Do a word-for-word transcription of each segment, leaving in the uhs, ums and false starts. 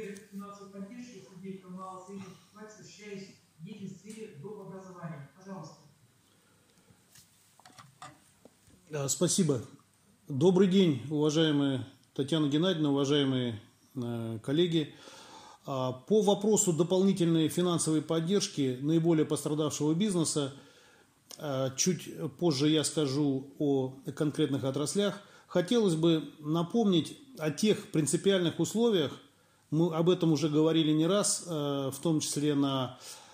субъект финансовой поддержки субъектов малого и среднего предпринимательства, осуществляющих деятельность в сфере доп. Образования. Пожалуйста. Спасибо. Добрый день, уважаемая Татьяна Геннадьевна, уважаемые коллеги. По вопросу дополнительной финансовой поддержки наиболее пострадавшего бизнеса, чуть позже я скажу о конкретных отраслях, хотелось бы напомнить о тех принципиальных условиях, мы об этом уже говорили не раз, в том числе на,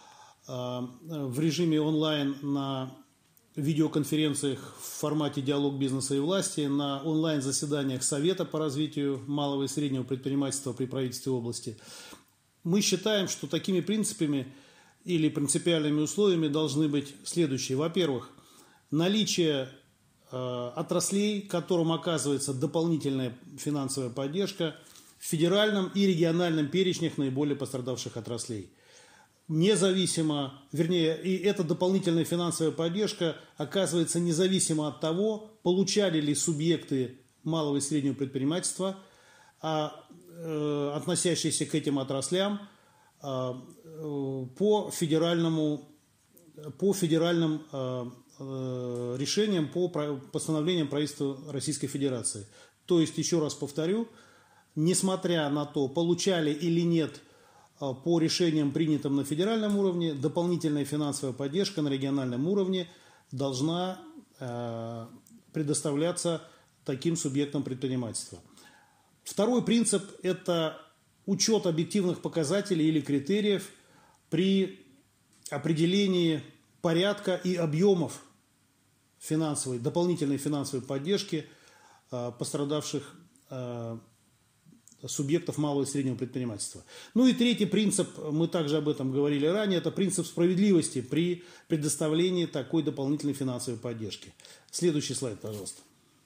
в режиме онлайн, на видеоконференциях в формате «Диалог бизнеса и власти», на онлайн-заседаниях Совета по развитию малого и среднего предпринимательства при правительстве области. Мы считаем, что такими принципами или принципиальными условиями должны быть следующие. Во-первых, наличие э, отраслей, которым оказывается дополнительная финансовая поддержка в федеральном и региональном перечнях наиболее пострадавших отраслей. Независимо, вернее, и эта дополнительная финансовая поддержка оказывается независимо от того, получали ли субъекты малого и среднего предпринимательства, а, э, относящиеся к этим отраслям, э, э, по федеральному, по федеральным э, э, решениям, по постановлениям правительства Российской Федерации. То есть, еще раз повторю, несмотря на то, получали или нет по решениям, принятым на федеральном уровне, дополнительная финансовая поддержка на региональном уровне должна э, предоставляться таким субъектам предпринимательства. Второй принцип – это учет объективных показателей или критериев при определении порядка и объемов финансовой, дополнительной финансовой поддержки э, пострадавших э, субъектов малого и среднего предпринимательства. Ну и третий принцип, мы также об этом говорили ранее, это принцип справедливости при предоставлении такой дополнительной финансовой поддержки. Следующий слайд, пожалуйста.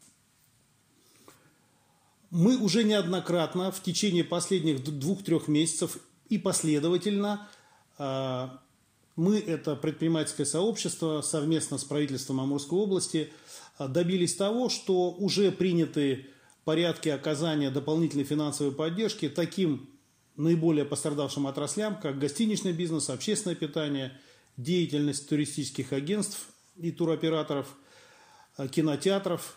Мы уже неоднократно в течение последних двух-трех месяцев и последовательно, мы, это предпринимательское сообщество, совместно с правительством Амурской области, добились того, что уже приняты порядки оказания дополнительной финансовой поддержки таким наиболее пострадавшим отраслям, как гостиничный бизнес, общественное питание, деятельность туристических агентств и туроператоров, кинотеатров,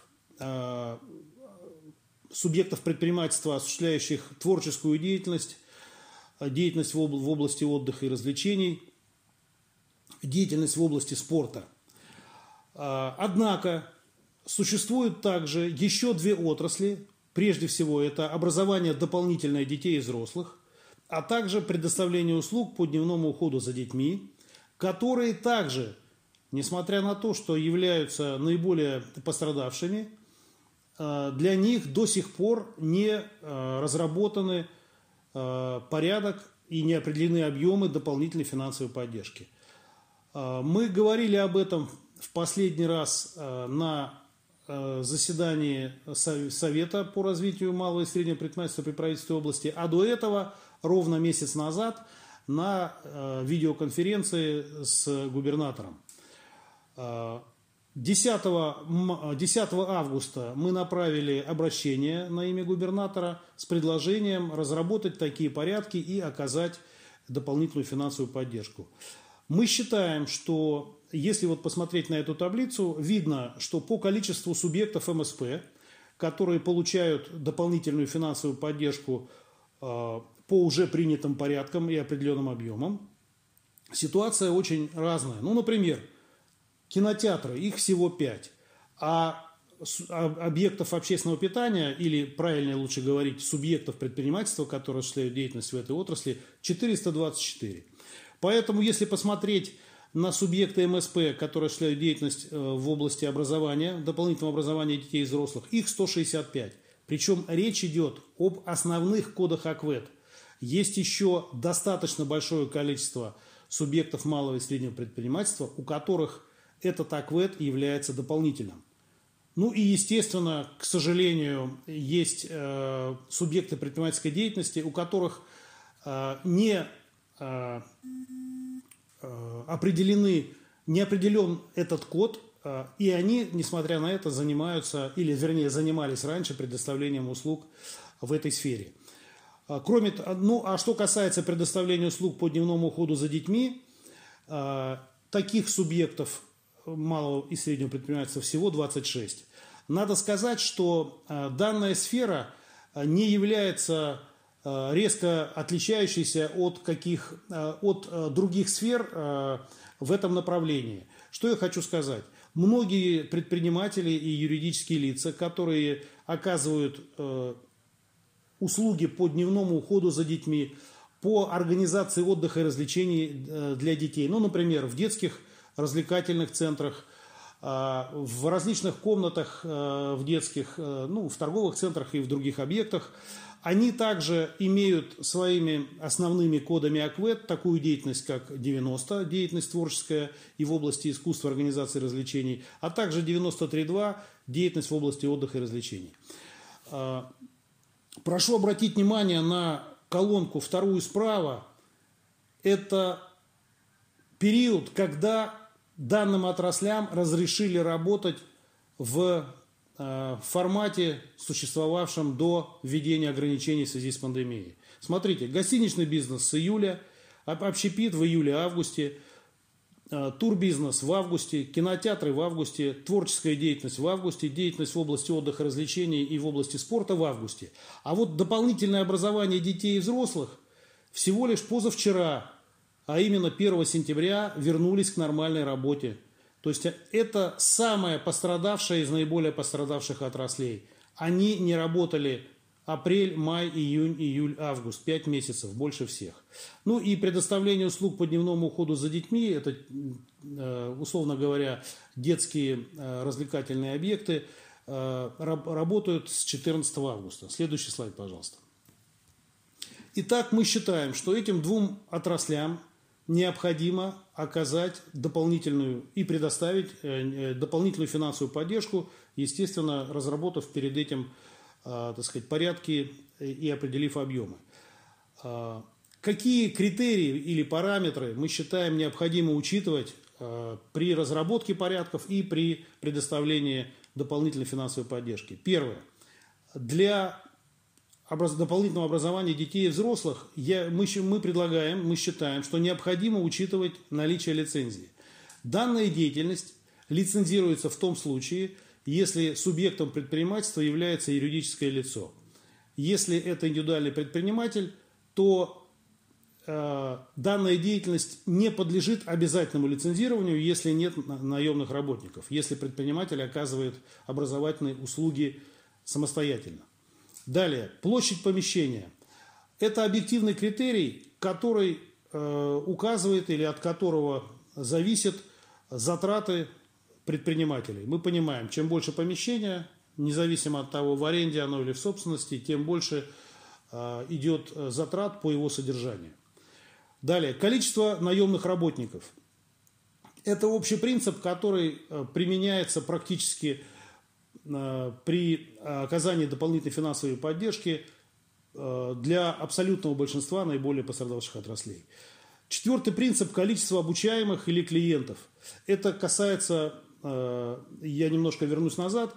субъектов предпринимательства, осуществляющих творческую деятельность, деятельность в области отдыха и развлечений, деятельность в области спорта. Однако существуют также еще две отрасли. Прежде всего, это образование дополнительное детей и взрослых, а также предоставление услуг по дневному уходу за детьми, которые также, несмотря на то, что являются наиболее пострадавшими, для них до сих пор не разработаны порядок и не определены объемы дополнительной финансовой поддержки. Мы говорили об этом в последний раз на заседании Совета по развитию малого и среднего предпринимательства при правительстве области, а до этого ровно месяц назад на видеоконференции с губернатором. десятого августа мы направили обращение на имя губернатора с предложением разработать такие порядки и оказать дополнительную финансовую поддержку. Мы считаем, что если вот посмотреть на эту таблицу, видно, что по количеству субъектов эм эс пэ, которые получают дополнительную финансовую поддержку э, по уже принятым порядкам и определенным объемам, ситуация очень разная. Ну, например, кинотеатры, их всего пять, а объектов общественного питания, или, правильнее лучше говорить, субъектов предпринимательства, которые осуществляют деятельность в этой отрасли, четыреста двадцать четыре. Поэтому, если посмотреть на субъекты эм эс пэ, которые осуществляют деятельность в области образования, дополнительного образования детей и взрослых, их сто шестьдесят пять. Причем речь идет об основных кодах АКВЭД. Есть еще достаточно большое количество субъектов малого и среднего предпринимательства, у которых этот АКВЭД является дополнительным. Ну и, естественно, к сожалению, есть э, субъекты предпринимательской деятельности, у которых э, не э, э, определены, не определен этот код, э, и они, несмотря на это, занимаются, или вернее занимались раньше предоставлением услуг в этой сфере. Кроме того, ну, а что касается предоставления услуг по дневному уходу за детьми, таких субъектов малого и среднего предпринимательства всего двадцать шесть. Надо сказать, что данная сфера не является резко отличающейся от, каких, от других сфер в этом направлении. Что я хочу сказать? Многие предприниматели и юридические лица, которые оказывают услуги по дневному уходу за детьми, по организации отдыха и развлечений для детей, ну, например, в детских развлекательных центрах, в различных комнатах в детских, ну, в торговых центрах и в других объектах, они также имеют своими основными кодами АКВЭД такую деятельность, как девяносто, деятельность творческая и в области искусства, организации развлечений, а также девяносто три два, деятельность в области отдыха и развлечений. Прошу обратить внимание на колонку вторую справа. Это период, когда данным отраслям разрешили работать в э, формате, существовавшем до введения ограничений в связи с пандемией. Смотрите, гостиничный бизнес с июля, общепит в июле-августе, э, турбизнес в августе, кинотеатры в августе, творческая деятельность в августе, деятельность в области отдыха, развлечений и в области спорта в августе. А вот дополнительное образование детей и взрослых всего лишь позавчера, а именно первого сентября, вернулись к нормальной работе. То есть это самая пострадавшая из наиболее пострадавших отраслей. Они не работали апрель, май, июнь, июль, август, пять месяцев, больше всех. Ну и предоставление услуг по дневному уходу за детьми, это, условно говоря, детские развлекательные объекты, работают с четырнадцатого августа. Следующий слайд, пожалуйста. Итак, мы считаем, что этим двум отраслям необходимо оказать дополнительную и предоставить дополнительную финансовую поддержку, естественно, разработав перед этим, так сказать, порядки и определив объемы. Какие критерии или параметры мы считаем необходимо учитывать при разработке порядков и при предоставлении дополнительной финансовой поддержки? Первое. Для дополнительного образования детей и взрослых я, мы, мы предлагаем, мы считаем, что необходимо учитывать наличие лицензии. Данная деятельность лицензируется в том случае, если субъектом предпринимательства является юридическое лицо. Если это индивидуальный предприниматель, то э, данная деятельность не подлежит обязательному лицензированию, если нет наемных работников, если предприниматель оказывает образовательные услуги самостоятельно. Далее, площадь помещения. Это объективный критерий, который э, указывает или от которого зависят затраты предпринимателей. Мы понимаем, чем больше помещения, независимо от того, в аренде оно или в собственности, тем больше э, идет затрат по его содержанию. Далее, количество наемных работников. Это общий принцип, который э, применяется практически при оказании дополнительной финансовой поддержки для абсолютного большинства наиболее пострадавших отраслей. Четвертый принцип – количество обучаемых или клиентов. Это касается, я немножко вернусь назад,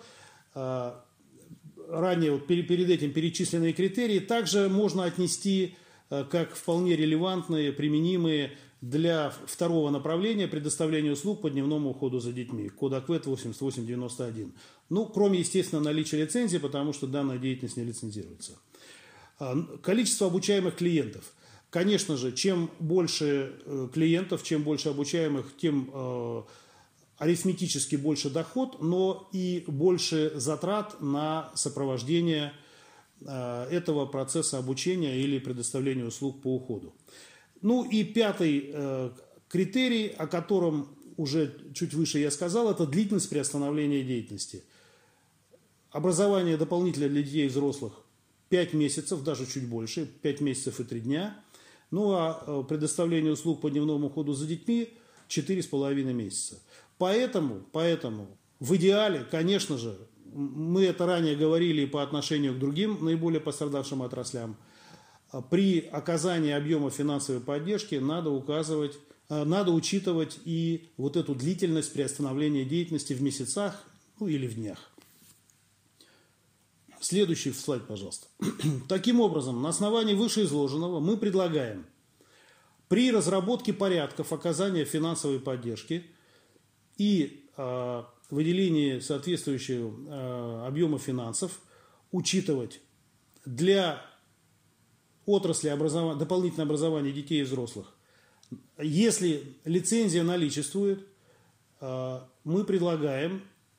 ранее вот перед этим перечисленные критерии также можно отнести как вполне релевантные, применимые для второго направления предоставления услуг по дневному уходу за детьми. Код АКВЭД восемьдесят восемь девяносто один. Ну, кроме, естественно, наличия лицензии, потому что данная деятельность не лицензируется. Количество обучаемых клиентов. Конечно же, чем больше клиентов, чем больше обучаемых, тем э, арифметически больше доход, но и больше затрат на сопровождение э, этого процесса обучения или предоставления услуг по уходу. Ну и пятый э, критерий, о котором уже чуть выше я сказал, это длительность приостановления деятельности. Образование дополнительное для детей и взрослых пять месяцев, даже чуть больше, пять месяцев и три дня. Ну а предоставление услуг по дневному уходу за детьми четыре с половиной месяца. Поэтому, поэтому в идеале, конечно же, мы это ранее говорили по отношению к другим наиболее пострадавшим отраслям, при оказании объема финансовой поддержки надо указывать, надо учитывать и вот эту длительность приостановления деятельности в месяцах, ну или в днях. Следующий слайд, пожалуйста. Таким образом, на основании вышеизложенного мы предлагаем при разработке порядков оказания финансовой поддержки и э, выделении соответствующего э, объема финансов учитывать для отрасли образования, дополнительного образования детей и взрослых. Если лицензия наличествует, э, мы предлагаем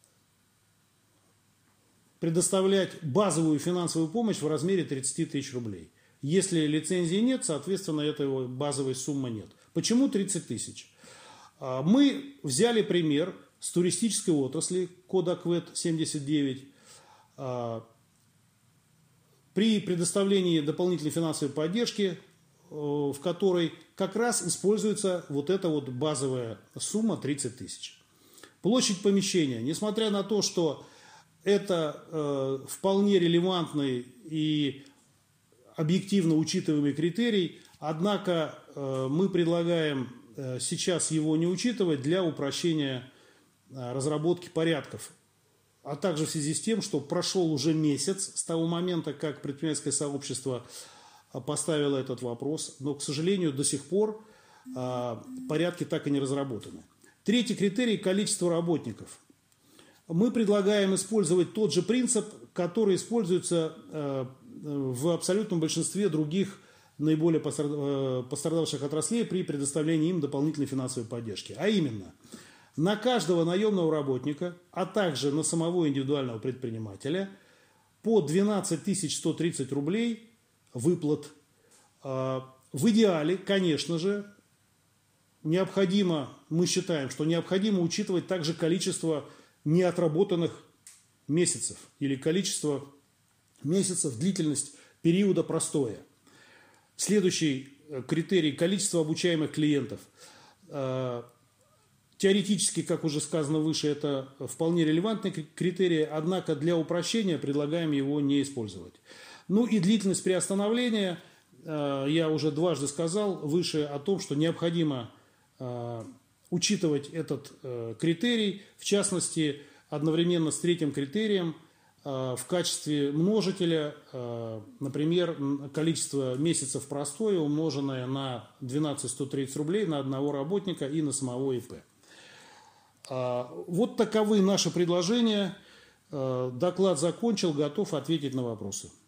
предоставлять базовую финансовую помощь в размере тридцать тысяч рублей. Если лицензии нет, соответственно, этой базовой суммы нет. Почему тридцать тысяч? Мы взяли пример с туристической отрасли, код АКВЭД семьдесят девять. При предоставлении дополнительной финансовой поддержки, в которой как раз используется вот эта вот базовая сумма тридцать тысяч. Площадь помещения, несмотря на то, что это э, вполне релевантный и объективно учитываемый критерий, однако э, мы предлагаем э, сейчас его не учитывать для упрощения э, разработки порядков, а также в связи с тем, что прошел уже месяц с того момента, как предпринимательское сообщество поставило этот вопрос, но, к сожалению, до сих пор э, порядки так и не разработаны. Третий критерий – количество работников. Мы предлагаем использовать тот же принцип, который используется в абсолютном большинстве других наиболее пострадавших отраслей при предоставлении им дополнительной финансовой поддержки. А именно, на каждого наемного работника, а также на самого индивидуального предпринимателя по двенадцать тысяч сто тридцать рублей выплат. В идеале, конечно же, необходимо, мы считаем, что необходимо учитывать также количество неотработанных месяцев или количество месяцев, длительность периода простоя. Следующий критерий – количество обучаемых клиентов. Теоретически, как уже сказано выше, это вполне релевантный критерий, однако для упрощения предлагаем его не использовать. Ну и длительность приостановления, я уже дважды сказал выше о том, что необходимо учитывать этот э, критерий, в частности, одновременно с третьим критерием э, в качестве множителя, э, например, количество месяцев простоя, умноженное на двенадцать тысяч сто тридцать рублей на одного работника и на самого ИП. Э, вот таковы наши предложения. Э, доклад закончил, готов ответить на вопросы.